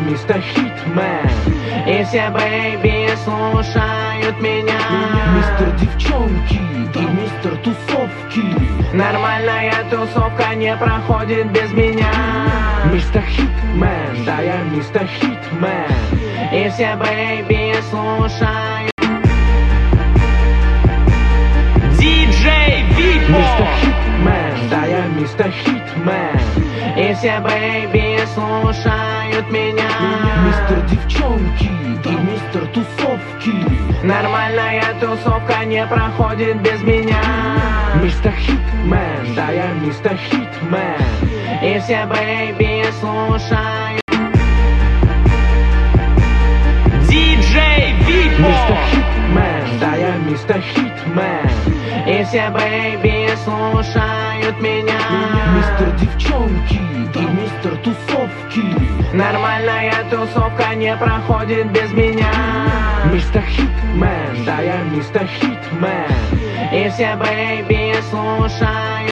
мистер Хитмен, и все бэйби слушают меня. Мистер девчонки и мистер тусовки. Нормальная тусовка не проходит без меня. Мистер Хитмен, Да, я мистер Хитмен, и все бэйби слушают. Диджей Випо. Мистер Хитмен, да, я мистер Хитмен, и все бэйби слушают меня. Мистер девчонки и мистер тусовки. Нормальная тусовка не проходит без меня. Мистер Хитмен, Да, я мистер Хитмен, и все бэйби слушают. Диджей Випо. Мистер Хитмен, да, я мистер Хитмен, и все бэйби слушают меня. Мистер девчонки и мистер тусовки. Нормальная тусовка не проходит без меня. Мистер Хитмен, Да, я мистер Хитмен, и все бэйби слушают.